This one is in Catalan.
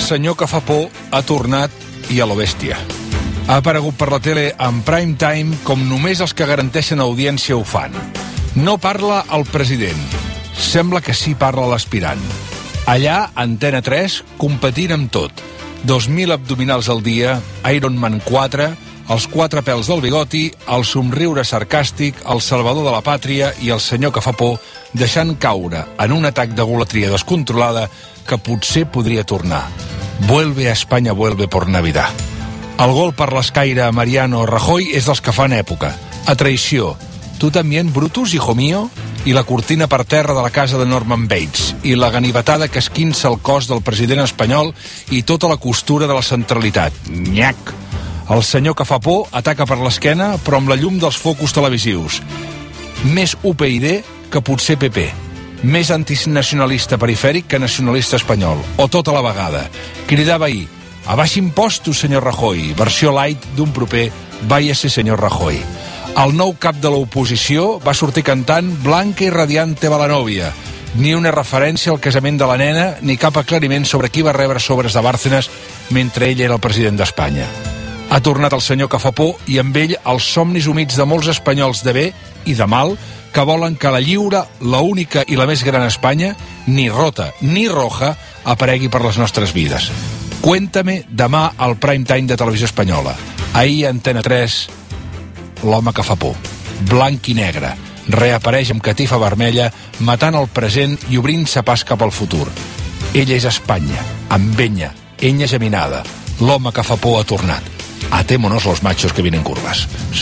senyor que fa por ha tornat i a lo bèstia. Ha aparegut per la tele en prime time com només els que garanteixen audiència ho fan. No parla el president. Sembla que sí parla l'aspirant. Allà, Antena 3, competint amb tot. 2.000 abdominals al dia, Ironman 4, els 4 pèls del bigoti, el somriure sarcàstic, el salvador de la pàtria i el senyor que fa por, deixant caure en un atac de golatria descontrolada que potser podria tornar. Vuelve a España, vuelve por Navidad. El gol per l'escaire Mariano Rajoy és dels que fan època. A traïció, tu també, Brutus, hijo mío, i la cortina per terra de la casa de Norman Bates, i la ganivetada que esquinça el cos del president espanyol i tota la costura de la centralitat. Nyac! El senyor que fa por ataca per l'esquena, però amb la llum dels focus televisius. Més UPyD que potser PP. Més antinacionalista perifèric que nacionalista espanyol. O tota la vegada. Cridava ahir: abaix impostos, senyor Rajoy. Versió light d'un proper váyase, senyor Rajoy. El nou cap de l'oposició va sortir cantant Blanca i radiante va la nòvia. Ni una referència al casament de la nena, ni cap aclariment sobre qui va rebre sobres de Bárcenas mentre ell era el president d'Espanya. Ha tornat el senyor que fa por i amb ell els somnis humits de molts espanyols de bé i de mal que volen que la lliure, la única i la més gran Espanya, ni rota ni roja, aparegui per les nostres vides. Cuéntame demà al prime time de Televisió Espanyola. Ahir a Antena 3, l'home que fa por. Blanc i negre. Reapareix amb catifa vermella, matant el present i obrint-se pas cap al futur. Ella és Espanya, amb enya, enya geminada. L'home que fa por ha tornat. Atémonos los machos que vienen curvas.